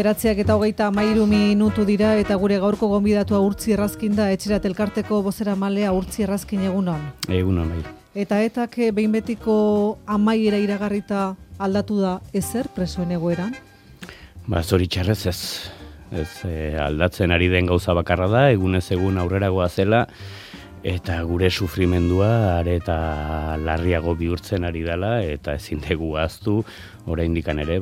9:23 dira eta gure gaurko gonbidatua Urtzi Errazkin da, Etxerat elkarteko bozeramale Urtzi Errazkin, egunon. Egunon, bai. Eta etak behin betiko amaiera iragarrita aldatu da ezer presoen egoeran? Zoritxarrez ez. Aldatzen ari den gauza bakarra da, egunez egun aurreragoa zela, eta gure sufrimendua are eta larriago bihurtzen ari dela, eta ezin dugu ahaztu, oraindikan ere,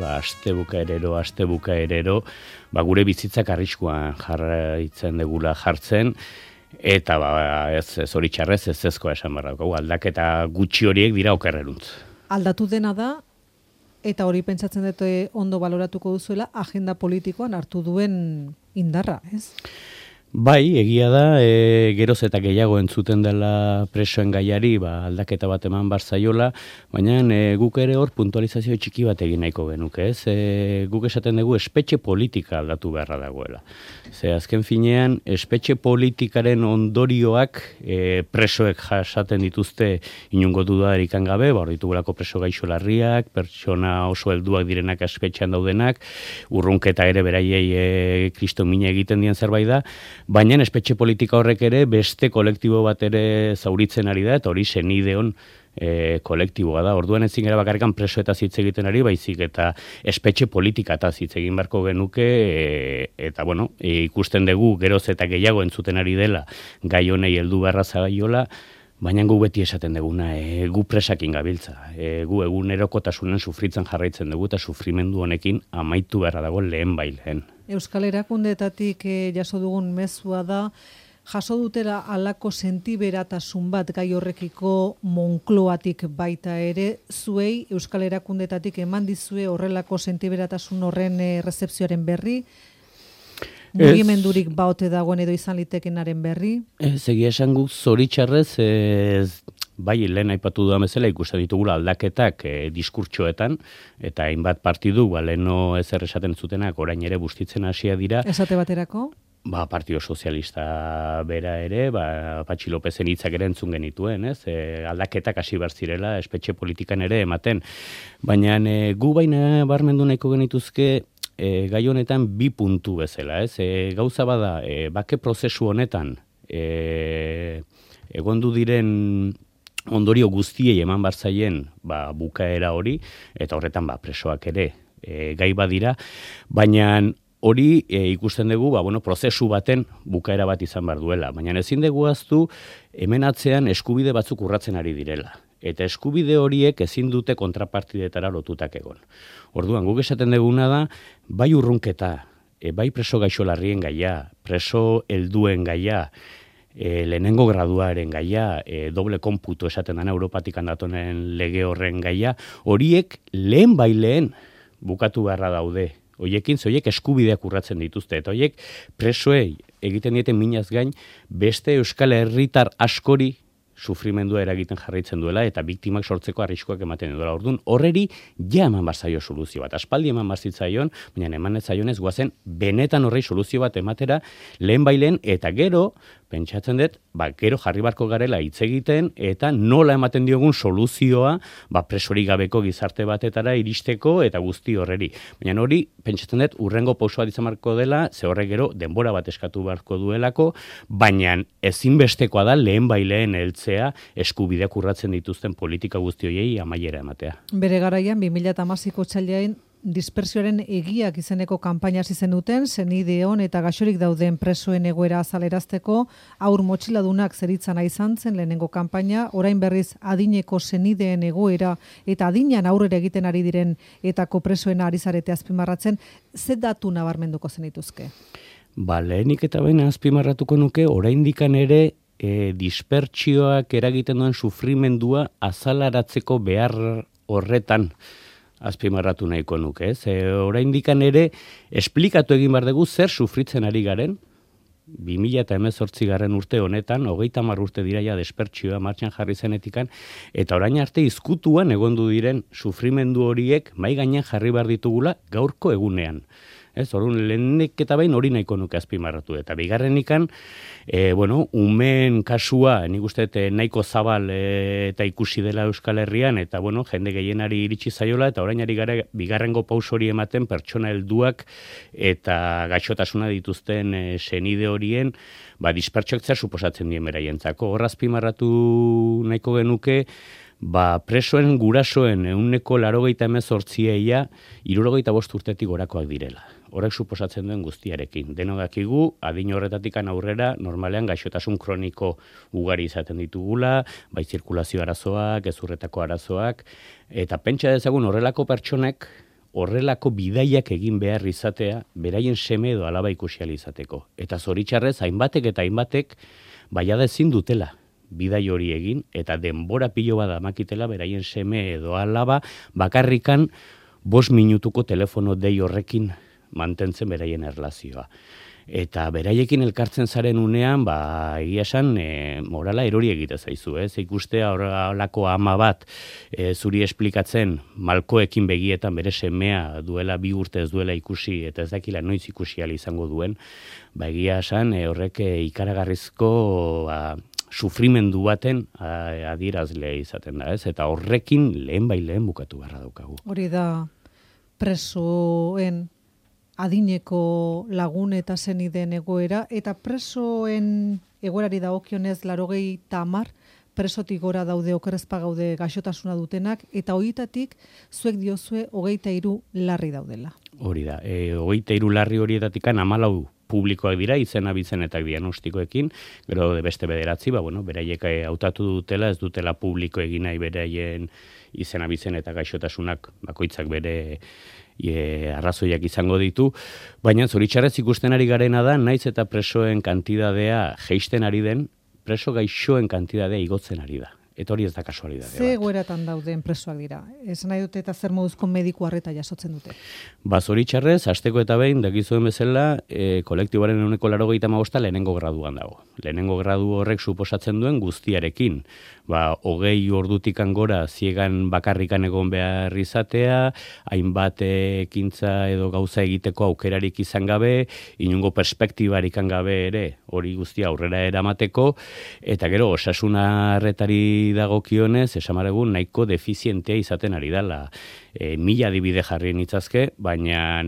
aste bukaerero, gure bizitzak arriskuan jarraitzen degula jartzen, eta zoritxarrez ezkoa esan barra. Aldaketa gutxi horiek dira okerreruntz. Aldatu dena da, eta hori pentsatzen dut ondo baloratuko duzuela, agenda politikoan hartu duen indarra, ez? Bai, egia da, geroz eta gehiago entzuten dela presoen gaiari, aldaketa bat eman barzaiola, baina guk ere hor puntualizazio txiki bat egin nahiko genuke, ez? Guk esaten dugu espetxe politika aldatu beharra dagoela. Azken finean, espetxe politikaren ondorioak presoek jasaten dituzte inungo dudarik gabe, hor ditugulako preso gaixo larriak, pertsona oso helduak direnak espetxean daudenak, urrunketa ere beraiei kriston mina egiten dien zerbait da, baina espetxe politika horrek ere beste kolektibo bat ere zauritzen ari da, eta hori senideon kolektiboa da. Orduan ezin gara bakarrikan presoetaz hitz egiten ari, baizik eta espetxe politikataz hitz egin beharko genuke, eta ikusten dugu geroz eta gehiago entzuten ari dela gai honei heldu beharra zaiola, baina gu beti esaten duguna, gu presakin gabiltza. Gu egunerokotasunen sufritzen jarraitzen dugu, eta sufrimendu honekin amaitu beharra dago lehen bailen. Euskal Erakundeetatik jaso dugun mezua da, jaso dutela halako sentiberatasun bat gai horrekiko Monkloatik baita ere, zuei Euskal Erakundeetatik eman dizue horrelako sentiberatasun horren rezepzioaren berri, mugimendurik baote dagoen edo izan litekenaren berri? Egia esan guk zoritxarrez, bai, lehen aipatu dudan bezala ikusten ditugula aldaketak diskurtsoetan, eta hainbat partidu, leheno ezer esaten zutenak, orain ere bustitzen hasia dira. Esate baterako? Partido Sozialista bera ere, Patxi Lopezen hitzak ere entzun genituen, ez? Aldaketak hasi behar zirela, espetxe politikan ere ematen. Baina gu baina barmendu nahiko genituzke, gai honetan bi puntu bezala, ez? Gauza bada, bake prozesu honetan, egondu diren ondorio guztiei eman barzaien bukaera hori, eta horretan presoak ere gai badira, baina hori ikusten dugu, prozesu baten bukaera bat izan behar duela, baina ezin dugu ahaztu hemen atzean eskubide batzuk urratzen ari direla. Eta eskubide horiek ezin dute kontrapartidetara lotutak egon. Orduan, guk esaten duguna da, bai urrunketa, bai preso gaixo larrien gaia, preso helduen gaia, lehenengo graduaren gaia, doble konputo esaten dena Europatik handatonen lege horren gaia, horiek lehen baileen bukatu beharra daude. Hoiekin, horiek eskubideak urratzen dituzte, eta horiek presoei egiten dieten minaz gain, beste Euskal Herritar askori sufrimendua eragiten jarraitzen duela, eta biktimak sortzeko arriskuak ematen duela. Orduan, horreri ja eman barzaio soluzio bat. Aspaldi eman barzitzaion, baina eman ez zaion ez guazen benetan horrei soluzio bat ematera lehen bailen, eta gero, pentsatzen dut, gero jarri barko garela hitz egiten, eta nola ematen diogun soluzioa, presorik gabeko gizarte batetara iristeko, eta guzti horreri. Baina hori, pentsatzen dut, urrengo pausoa izan barko dela, ze horrek gero denbora bat eskatu barko duelako, baina ezinbestekoa da lehen baileen heltzea eskubideak urratzen dituzten politika guzti horiei amaiera ematea. Bere garaian, 2016ko otsailean dispersioaren egiak izeneko kanpaina hasi zenuten, senideon eta gaixorik dauden presoen egoera azalerazteko, haur motxiladunak zeritzana izan zen lehenengo kanpaina, orain berriz adineko senideen egoera eta adinean aurrera egiten ari diren etako presoen ari zarete azpimarratzen, ze datu nabarmenduko zenituzke? Lehenik eta baina azpimarratuko nuke, oraindikan ere dispertsioak eragiten duen sufrimendua azalaratzeko behar horretan azpimarratu nahiko nuke, ez? Oraindikan ere esplikatu egin behar dugu zer sufritzen ari garen, 2018 urte honetan, 30 urte dira ja dispertsioa martxan jarri zenetikan, eta orain arte izkutuan egondu diren sufrimendu horiek mai gainean jarri behar ditugula gaurko egunean. Ez, orduan lehenik eta behin hori nahiko nuke azpimarratu. Eta bigarrenikan, umeen kasua, nik uste nahiko zabal eta ikusi dela Euskal Herrian, eta jende gehienari iritsi zaiola, eta orain ari gara bigarrengo paus hori ematen pertsona helduak eta gaixotasuna dituzten senide horien, dispertsioak zer suposatzen dien beraientzako. Hor azpimarratu nahiko genuke, presoen gurasoen 80%, 75 urtetik gorakoak direla. Horrek suposatzen duen guztiarekin. Denok dakigu, adin horretatik aurrera, normalean gaixotasun kroniko ugari izaten ditugula, bai zirkulazio arazoak, gezurretako arazoak, eta pentsa dezagun horrelako pertsonek, horrelako bidaiak egin behar izatea, beraien seme edo alaba ikusi ahal izateko. Eta zoritxarrez, hainbatek baiada ezin dutela bidai hori egin, eta denbora pilo bada makitela beraien seme edo alaba bakarrikan 5 minutuko telefono dei horrekin mantentzen beraien erlazioa. Eta beraiekin elkartzen zaren unean, egia esan, morala erori egite zaizu, ez? Ikustea horrelako ama bat zuri esplikatzen malkoekin begietan bere semea duela 2 urte ez duela ikusi, eta ez dakila noiz ikusi ahal izango duen, egia esan, horrek ikaragarrizko sufrimendu baten adierazle izaten da, ez? Eta horrekin lehen bukatu beharra daukagu. Hori da presoen adineko lagun eta senideen egoera, eta presoen egoerari dagokionez 80 presotik gora daude okerrezpa gaude gaixotasuna dutenak, eta horietatik zuek diozue 23 larri daudela. Hori da, 23 larri horietatik 14 publikoak dira, izen-abizen eta diagnostikoekin, gero beste 9, beraiek hautatu dutela, ez dutela publiko egin nahi beraien izen-abizen eta gaixotasunak bakoitzak bere arrazoiak izango ditu, baina zoritxarrez ikusten ari garena da, naiz eta presoen kantidadea jeisten ari den, preso gaixoen kantidadea igotzen ari da. Eta hori ez da kasualidadea. Ze egoeratan dauden presoak dira? Esan nahi dute eta zer moduzko mediku arreta jasotzen dute? Zoritxarrez, hasteko eta behin, dakizuen bezala, kolektibaren 85% lehenengo graduan dago. Lehenengo gradu horrek suposatzen duen guztiarekin. 20 ordutikan gora ziegan bakarrikan egon behar izatea, hainbat ekintza edo gauza egiteko aukerarik izan gabe, inungo perspektibarikan gabe ere, hori guztia aurrera eramateko, eta gero osasuna arretari dagokionez, esamaregun nahiko defizientea izaten ari dela. 1000 adibide jarri nitzazke, baina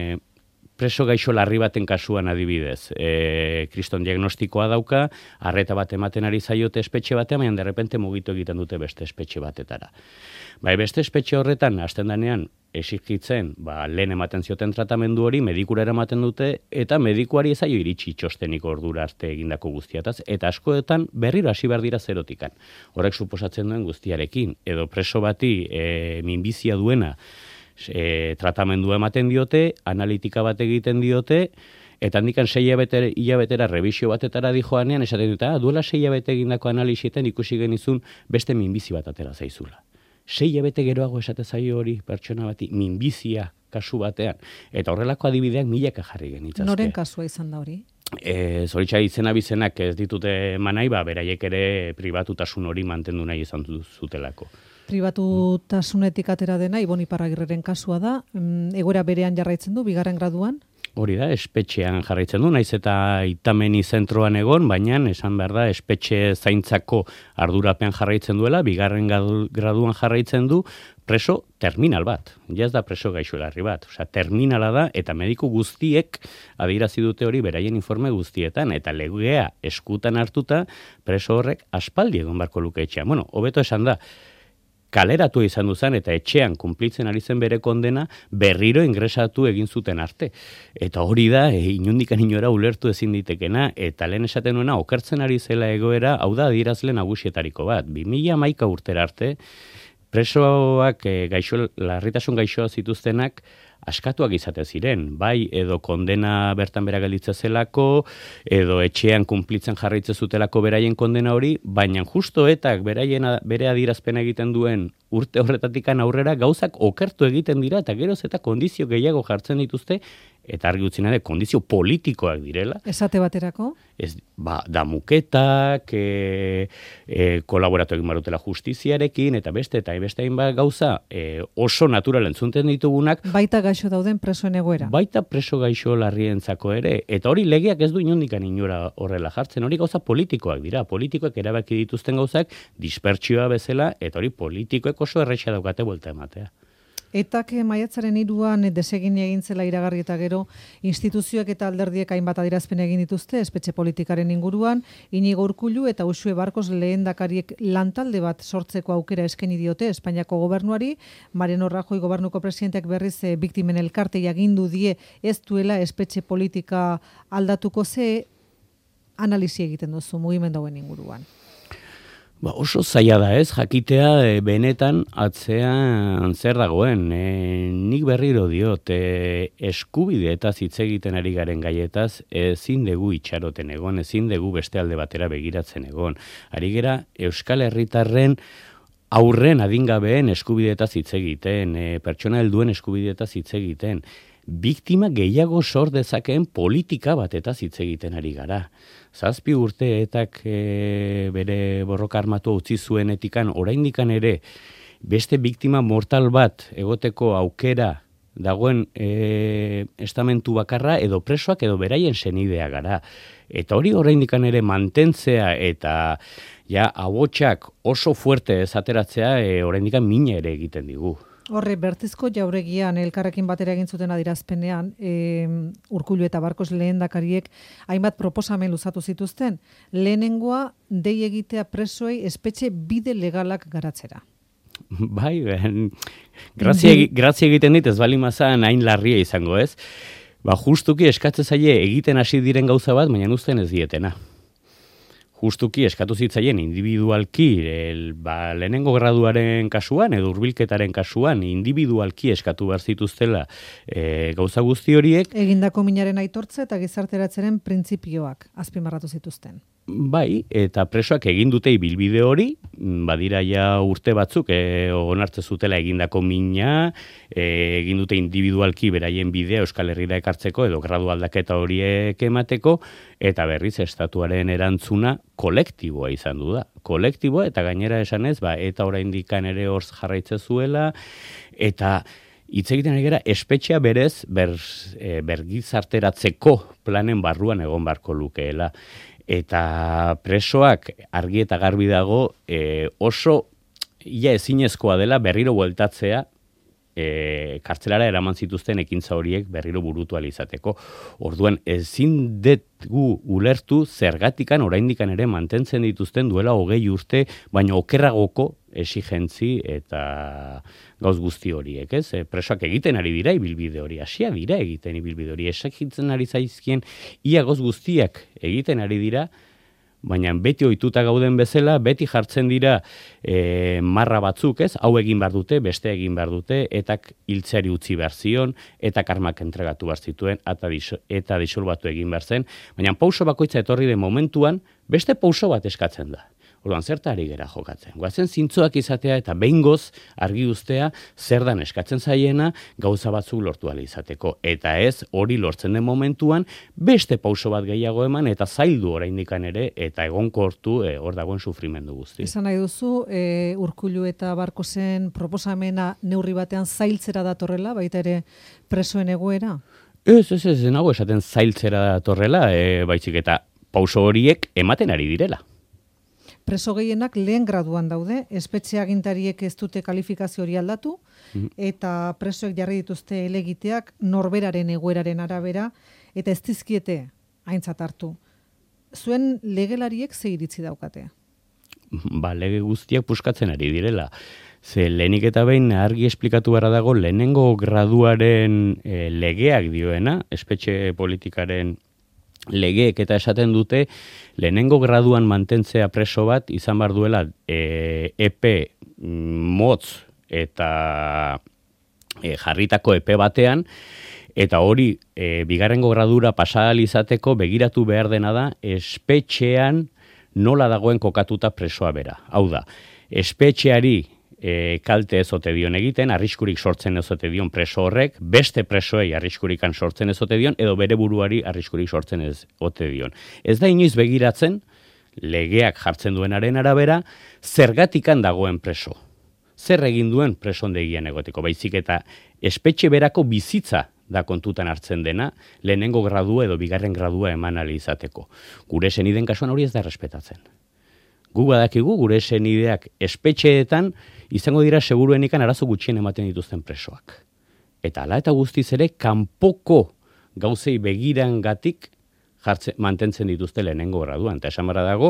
preso gaixo larri baten kasuan adibidez. Kriston diagnostikoa dauka, arreta bat ematen ari zaiote espetxe batean, baina derrepente mugitu egiten dute beste espetxe batetara. Beste espetxe horretan, hasten danean, esikitzen, lehen ematen zioten tratamendu hori, medikura eramaten dute, eta medikuari ez zaio iritsi txostenik ordura arte egindako guztiataz, eta askoetan berriro hasi behar dira zerotikan. Horrek suposatzen duen guztiarekin, edo preso bati minbizia duena tratamendu ematen diote, analitika bat egiten diote, eta handikan 6 hilabetera revisio batetara dijoanean, esaten dute, duela 6 hilabete egindako analisietan ikusi genizun beste minbizi bat atera zaizula. 6 hilabete geroago esate zaio hori pertsona bati minbizia kasu batean, eta horrelako adibideak milaka jarri genitzazke. Noren kasua izan da hori? Zoritxa izena-bizenak ez ditute manai, beraiek ere pribatutasun hori mantendu nahi izan zutelako. Pribatutasunetik atera dena, Ibon Iparragirreren kasua da, egoera berean jarraitzen du, 2. graduan? Hori da, espetxean jarraitzen du, naiz eta itameni zentroan egon, baina esan behar da, espetxe zaintzako ardurapean jarraitzen duela, 2. graduan jarraitzen du, preso terminal bat, ez da preso gaixolarri bat, terminala da, eta mediku guztiek adierazi dute hori beraien informe guztietan, eta legea eskutan hartuta, preso horrek aspaldi egon barko luke etxean. Hobeto esan da, kaleratu izan duzan eta etxean kunplitzen ari zen bere kondena berriro ingresatu egin zuten arte. Eta hori da, inundikan inora ulertu ezin ditekena, eta lehen esaten nuena okertzen ari zela egoera, hau da adierazle nagusietariko bat. 2011 urtera arte, presoak larritasun gaixoa zituztenak askatuak izate ziren, bai edo kondena bertan bera gelditzen zelako, edo etxean kunplitzen jarraitzen zutelako beraien kondena hori, baina justo etak bere adierazpena egiten duen urte horretatikan aurrera gauzak okertu egiten dira, eta geroz eta kondizio gehiago jartzen dituzte, eta argi utzi nahi, kondizio politikoak direla. Esate baterako? Damuketak, kolaboratu egin barutela justiziarekin, eta beste hainbat gauza oso natural entzunten ditugunak. Baita gaixo dauden presoen egoera. Baita preso gaixo larrientzako ere, eta hori legeak ez du inondikan inora horrela jartzen, hori gauza politikoak dira, politikoak erabaki dituzten gauzak dispertsioa bezala, eta hori politikoek oso errexea daukate buelta ematea. Etak maiatzaren 3an desegin egin zela iragarri eta gero instituzioek eta alderdiek hainbat adierazpen egin dituzte espetxe politikaren inguruan, Inigo Urkullu eta Uxue Barkos lehendakariek lantalde bat sortzeko aukera eskaini diote Espainiako gobernuari, Mariano Rajoy gobernuko presidenteak berriz biktimen elkartei agindu die ez duela espetxe politika aldatuko. Ze analisi egiten duzu mugimendu hauen inguruan? Oso zaila da ez, jakitea benetan atzean zer dagoen. Nik berriro diot, eskubide eta hitz egiten ari garen gaietaz, ezin dugu itxaroten egon, ezin dugu beste alde batera begiratzen egon. Ari gera Euskal Herritarren aurren adingabeen eskubidetaz hitz egiten, pertsona helduen eskubidetaz hitz egiten. Biktima gehiago sor dezakeen politika batetaz hitz egiten ari gara. 7 urte etak bere borroka armatua utzi zuenetikan, oraindikan ere beste biktima mortal bat egoteko aukera dagoen estamentu bakarra edo presoak edo beraien senidea gara. Eta hori oraindikan ere mantentzea eta ahotsak oso fuerte ez ateratzea oraindikan mina ere egiten digu. Horre, Bertizko Jauregian elkarrekin batera egin zuten adirazpenean, Urkullu eta Barkos lehendakariek hainbat proposamen luzatu zituzten. Lehenengoa, dei egitea presoei espetxe bide legalak garatzera. Bai, grazia egiten dit ez bali mazan hain larria izango ez. Justuki eskatze zaie egiten hasi diren gauza bat, baina uzten ez dietena. Justuki eskatu zitzaien individualki, lehenengo graduaren kasuan edo hurbilketaren kasuan individualki eskatu behar zituztela gauza guzti horiek. Egindako minaren aitortza eta gizarteratzeren printzipioak azpimarratu zituzten. Bai, eta presoak egin dute ibilbide hori, badira ja urte batzuk onartzen zutela egindako mina, egin dute individualki beraien bidea Euskal Herrira ekartzeko edo gradu aldaketa horiek emateko, eta berriz estatuaren erantzuna kolektiboa izan du da. Kolektiboa eta gainera esanez, eta oraindikan ere hor jarraitzen zuela, eta hitz egiten ari gara espetxea berez bergizarteratzeko planen barruan egon barko lukeela. Eta presoak argi eta garbi dago oso ezinezkoa dela berriro bueltatzea kartzelara eraman zituzten ekintza horiek berriro burutu ahal izateko. Orduan ezin dugu ulertu zergatikan oraindikan ere mantentzen dituzten duela 20 urte, baina okerragoko exigentzi eta gauz guzti horiek, ez? Presoak egiten ari dira ibilbide hori, hasia dira egiten ibilbide hori, esakitzen ari zaizkien ia gauz guztiak egiten ari dira, baina beti ohituta gauden bezala, beti jartzen dira marra batzuk, ez? Hau egin behar dute, beste egin behar dute, etak hiltzeari utzi behar zion, etak armak entregatu behar zituen, eta disolbatu egin behar zen, baina pauso bakoitza etorri den momentuan, beste pauso bat eskatzen da. Orduan, zertari gera jokatzen. Goazen zintzoak izatea eta behingoz argi uztea zer dan eskatzen zaiena gauza batzuk lortu ahal izateko. Eta ez hori lortzen den momentuan beste pauso bat gehiago eman eta zaildu oraindikan ere eta egonkortu hor dagoen sufrimendu guzti. Esan nahi duzu, Urkullu eta Barkosen proposamena neurri batean zailtzera datorrela, baita ere presoen egoera? Ez nago esaten zailtzera datorrela, baizik eta pauso horiek ematen ari direla. Preso gehienak lehen graduan daude, espetxe agintariek ez dute kalifikazio hori aldatu, eta presoek jarri dituzte helegiteak norberaren egoeraren arabera, eta ez dizkiete aintzat hartu. Zuen legelariek ze iritzi daukate? Lege guztiak puskatzen ari direla. Ze lehenik eta behin argi esplikatu behar dago lehenengo graduaren legeak dioena, espetxe politikaren legeek eta esaten dute lehenengo graduan mantentzea preso bat izan behar duela epe motz eta jarritako epe batean, eta hori bigarrengo gradura pasahal izateko begiratu behar dena da espetxean nola dagoen kokatuta presoa bera. Hau da, espetxeari kalte ezote dion egiten, arriskurik sortzen ezote dion preso horrek, beste presoei arriskurikan sortzen ezote dion, edo bere buruari arriskurik sortzen ezote dion. Ez da inoiz begiratzen, legeak jartzen duenaren arabera, zergatikan dagoen preso. Zer egin duen presondegian egoteko, baizik eta espetxe berako bizitza da kontutan hartzen dena, lehenengo gradua edo bigarren gradua eman ahal izateko. Gure senideen kasuan hori ez da errespetatzen. Gu badakigu gure senideak espetxeetan izango dira seguruenikan arazo gutxien ematen dituzten presoak. Eta hala eta guztiz ere, kanpoko gauzei begirangatik mantentzen dituzte lehenengo graduan. Eta esan barra dago,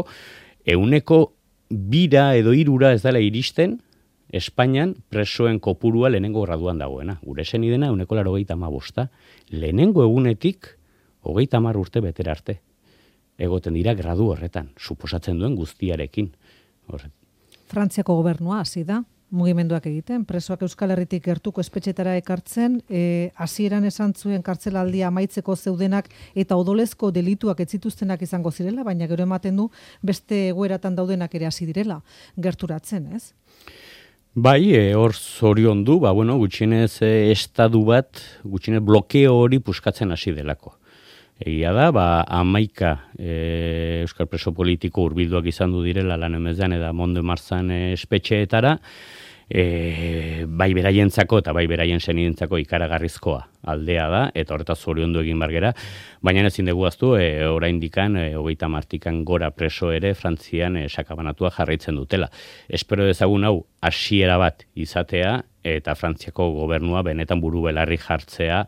2% edo 3% ez dela iristen, Espainian presoen kopurua lehenengo graduan dagoena. Gure senidena 85%. Lehenengo egunetik 30 urte betera arte. Egoten dira gradu horretan, suposatzen duen guztiarekin. Frantziako gobernua hasi da, mugimenduak egiten, presoak Euskal Herritik gertuko espetxetara ekartzen, hasieran esan zuen kartzelaldia amaitzeko zeudenak eta odolezko delituak ez zituztenak izango zirela, baina gero ematen du beste egoeratan daudenak ere hasi direla gerturatzen, ez? Bai, hor zoriondu, gutxienez estadu bat, gutxienez blokeo hori puskatzen hasi delako. Egia da, 11 euskal preso politiko hurbilduak izan du direla lan emezean eta Mont de Marsan espetxeetara, bai beraientzako eta bai beraien senidentzako ikaragarrizkoa aldea da, eta horretaz zoriondu egin bargera, baina ezin dugu aztu, oraindikan 30 gora preso ere Frantzian sakabanatua jarraitzen dutela. Espero dezagun hau hasiera bat izatea, eta Frantziako gobernua benetan buru belarri jartzea,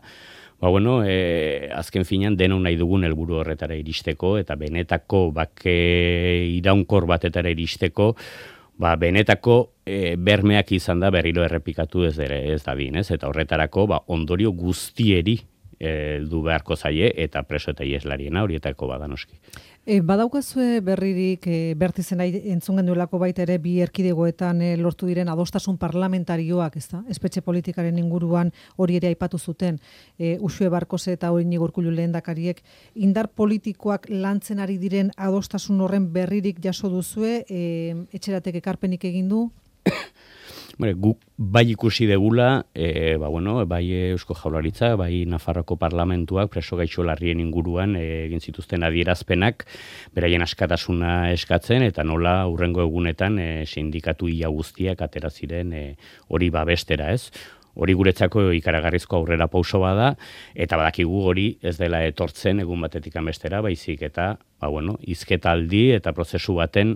azken finean denon nahi dugun helburu horretara iristeko, eta benetako bake iraunkor batetara iristeko, benetako bermeak izan da berriro errepikatu ez dadin, ez? Eta horretarako ondorio guztieri du beharko zaie, eta preso eta ieslarien horietako badanoski. Badaukazue berririk bertizen entzun genduelako baita ere bi erkidegoetan lortu diren adostasun parlamentarioak, ezta? Espetxe politikaren inguruan hori ere aipatu zuten. Uxue Barkose eta Iñigo Urkullu lehendakariek indar politikoak lantzen ari diren adostasun horren berririk jaso duzue, etxeratek ekarpenik egin du? Guk bai ikusi degula, bai Eusko Jaurlaritza, bai Nafarroko parlamentuak preso gaixo larrien inguruan egin zituzten adierazpenak, beraien askatasuna eskatzen, eta nola hurrengo egunetan sindikatu ia guztiak atera ziren hori babestera, ez? Hori guretzako ikaragarrizko aurrera pauso bada, eta badakigu hori ez dela etortzen egun batetik bestera, baizik eta, hizketaldi eta prozesu baten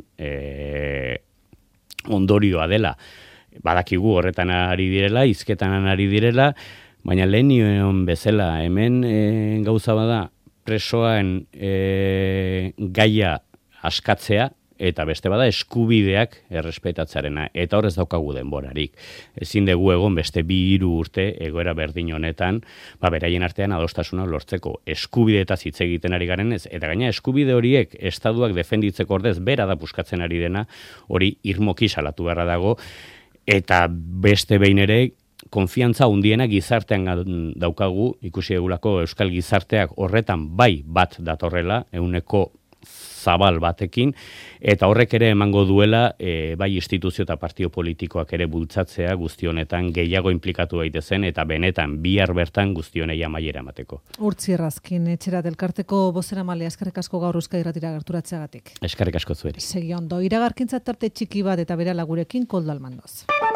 ondorioa dela. Badakigu horretan ari direla, hizketan ari direla, baina lehen nion bezala, hemen gauza bada presoan gaia askatzea, eta beste bada eskubideak errespetatzearena, eta horrez daukagu denborarik. Ezin dugu egon beste 2-3 urte egoera berdin honetan, beraien artean adostasuna lortzeko eskubideetaz hitz egiten ari garen ez, eta gaina eskubide horiek estaduak defenditzeko ordez bera da puskatzen ari dena, hori irmoki salatu beharra dago, eta beste behin ere, konfiantza hundiena gizartean daukagu, ikusi egulako euskal gizarteak horretan bai bat datorrela, 100 zabal batekin, eta horrek ere emango duela, bai instituzio eta partio politikoak ere bultzatzea guzti honetan gehiago inplikatu daitezen, eta benetan bihar bertan guzti honei amaiera emateko. Urtzi Errazkin, Etxerat elkarteko bozeramalea, eskerrik asko gaur Euskadi Irratira gerturatzeagatik. Eskerrik asko zueri. Segi ondo, iragarkintza tarte txiki bat eta berala gurekin Koldo Almandoz.